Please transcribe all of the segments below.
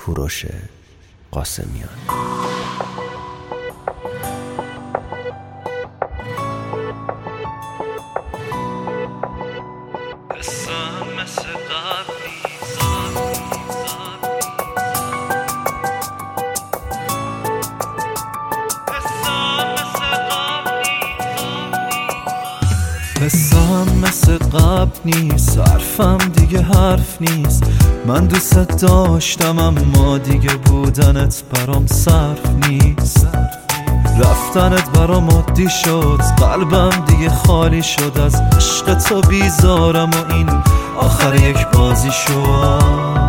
کوروش قاسمیان. حسام مثل قبل نیست، حرفم دیگه حرف نیست. من دوست داشتم اما دیگه بودنت برام صرف نیست. رفتنت برام عادی شد، قلبم دیگه خالی شد. از عشق تو بیزارم و این آخر یک بازی شد.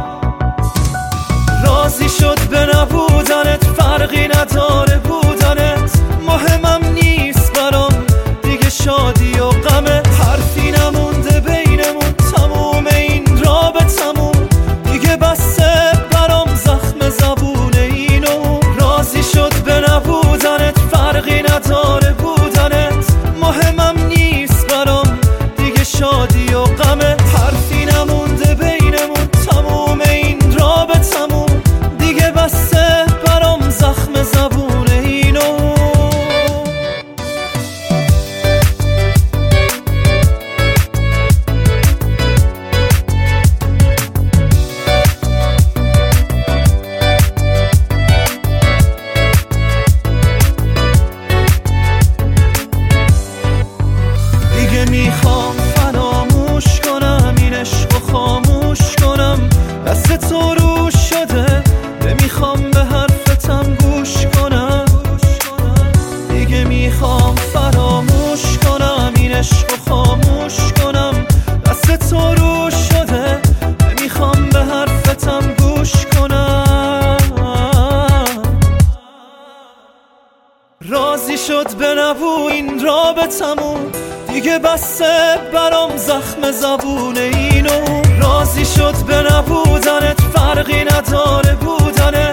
راضی شد به نبودنت، فرقی نداره بودنت. مهمم نیست برام دیگه شادی و غمت. حرفی نمونده بینمون، تموم این رابطمون دیگه بسه برام زخم زبون اینو. راضی شد به نبودنت، فرقی نداره بودنت. مهمم نیست برام دیگه شادی و غمت. حرفی نمونده بینمون، تموم این رابطمون دیگه بسه برام زخم زبون اینو. میخوام فراموش کنم این عشق و خاموش کنم. دست تو روش شده، نمیخوام به حرفتم گوش کنم. دیگه میخوام فراموش کنم این عشق و خاموش کنم. دست تو روش شده، نمیخوام به حرفتم گوش کنم. راضی شد به نبود این رابطمون دیگه بسه برام زخم زبون اینو. راضی شد به نبودنت، فرقی نداره بودنت.